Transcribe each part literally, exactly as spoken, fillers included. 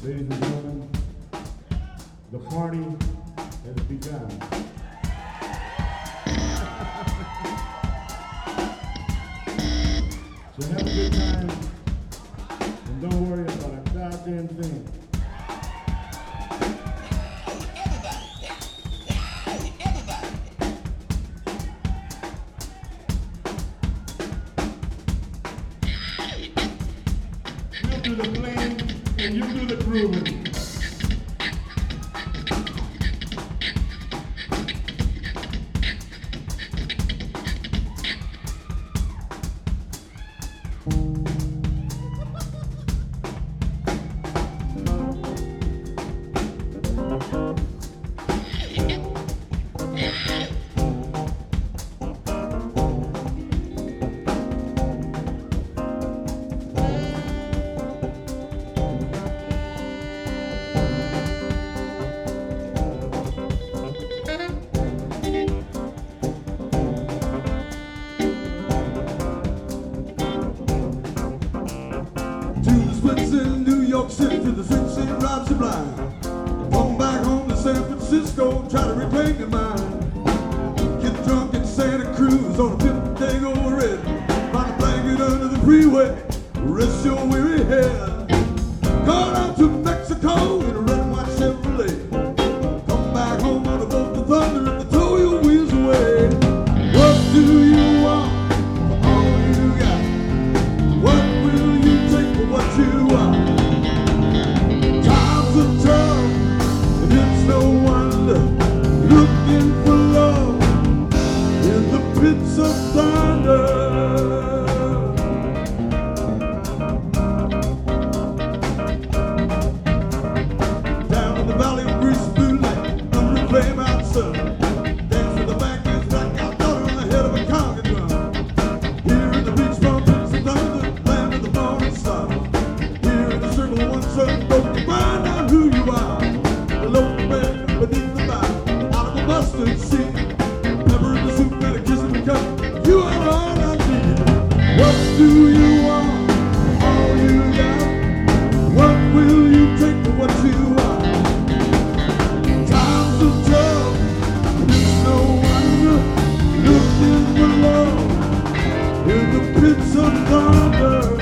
Ladies and gentlemen, the party has begun. So have a good time, and don't worry about a goddamn thing. You do the playing, and you do the grooving. In New York City to the St. Saint Rob Sublime. Come back home to San Francisco, try to reclaim your mind. Get drunk in Santa Cruz on a fifth-day old red. Find a blanket under the freeway, rest your weary head. Go down to Mexico in a red and white Chevrolet. Come back home on a boat of thunder and to tow your wheels away. What do you want for all you got? What will you take for what you want? Times are tough, and it's no wonder. Looking for love in the pits of thunder. Down in the valley of greasy blue light, under the flame out sun. Dance with the backwards blackout daughter on the head of a conga drum. Here in the beach from pits of thunder, land of the morning star. Here in the circle of one certain boat, you find out who you are. The local man beneath the bow, out of a mustard seed. Pepper in the soup and a kiss in the cup. You are all I need. What do you want? All you got. What will you take for what you want? Times are tough, and it's no wonder. Looking for love in the pits of thunder.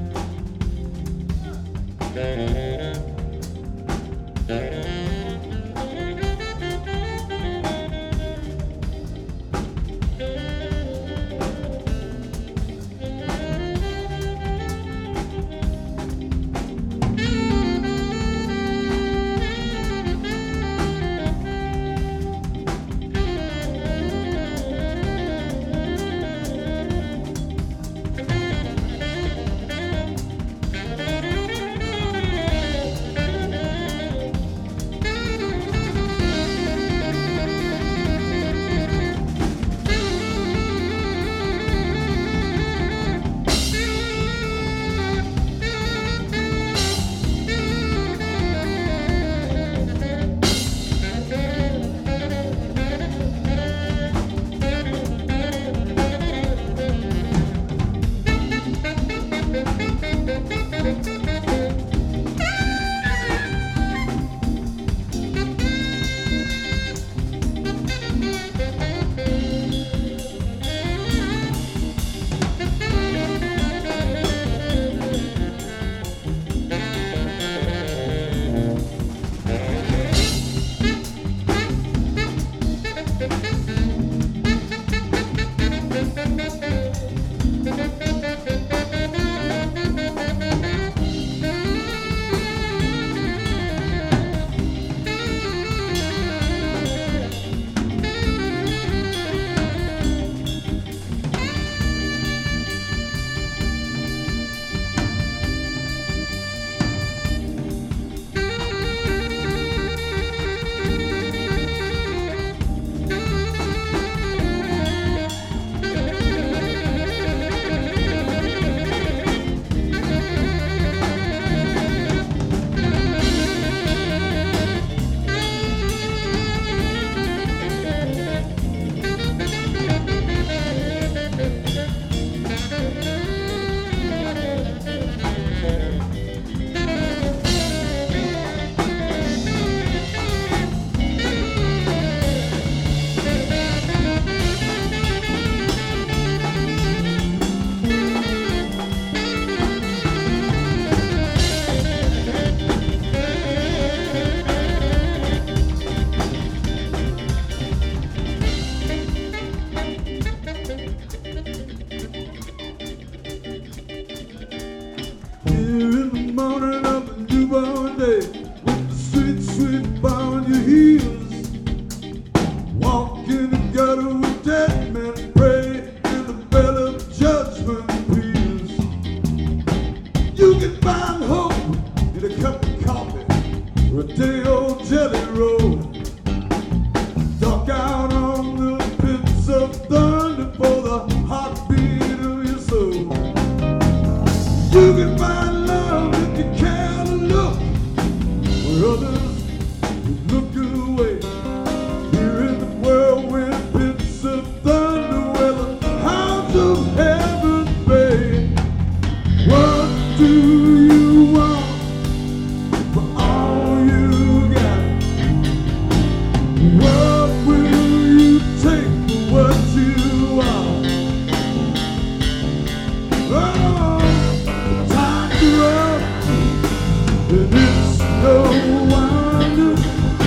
Thank you. Rodeo Jelly Roll. Duck out on the pits of thunder for the heartbeat of your soul. You can find love if you care to look where others look away. Here in the whirlwind pits of thunder where the hounds of heaven bay. What do you want for all you got? What will you take for what you want? Oh, the times are rough, and it's no wonder.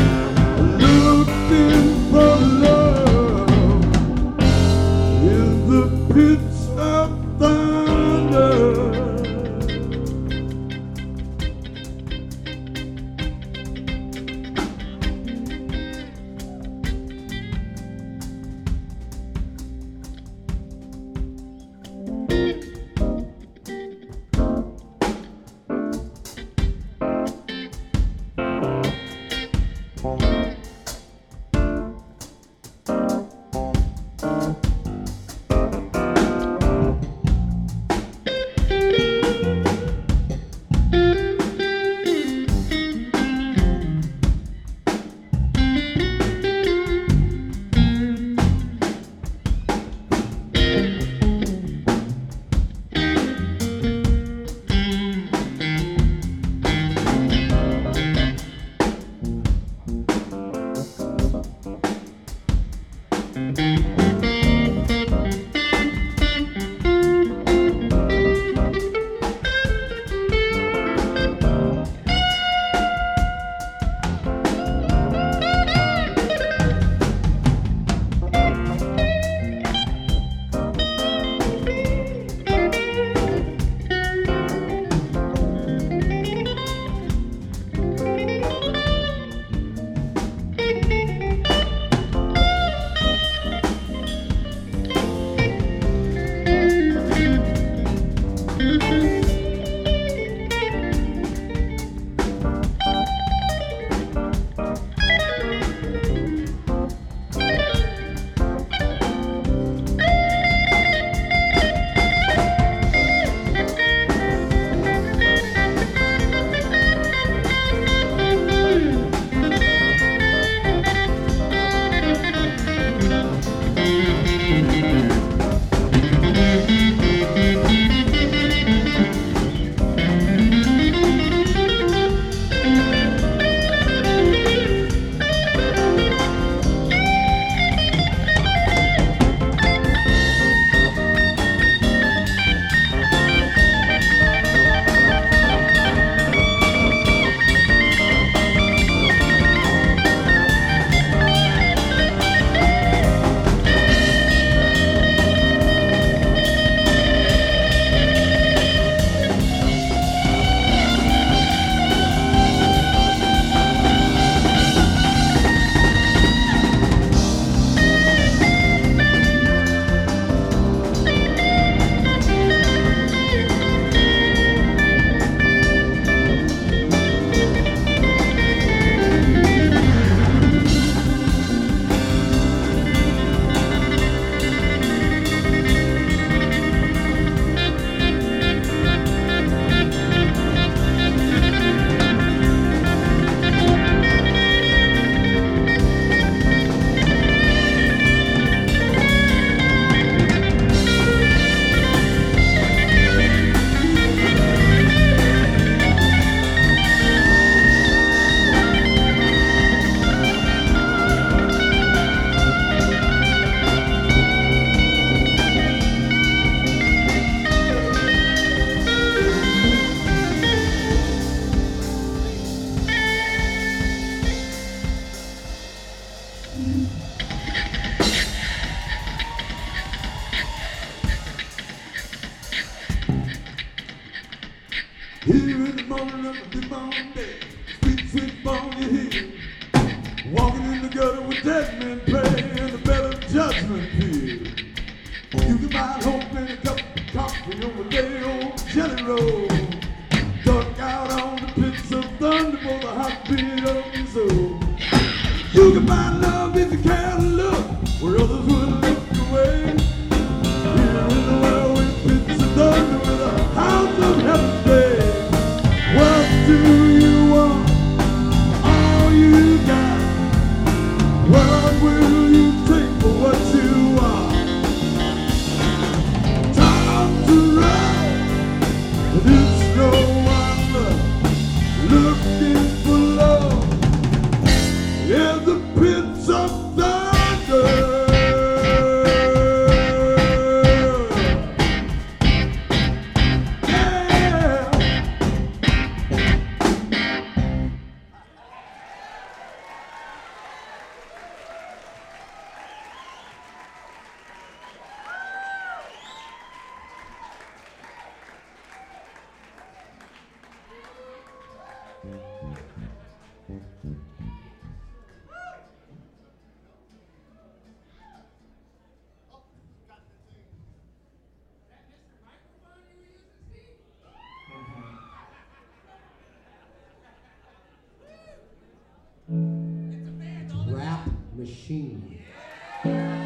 Looking for love in the pits of thunder. Here in the morning of a big long day, sweet, sweet bonny hill, walking in the gutter with dead men pray and the bed of judgment feel. You can find hope in a cup of coffee on the day old jelly roll, duck out on the pits of thunder for the heartbeat of your soul. You can find love if you care to look where others would look away. Here in the world with bits of thunder with a house of heaven day. What do you want? All you got. What will you take for what you are? Time to run, but it's no wonder looking for love in the pits of thunder. Rap machine.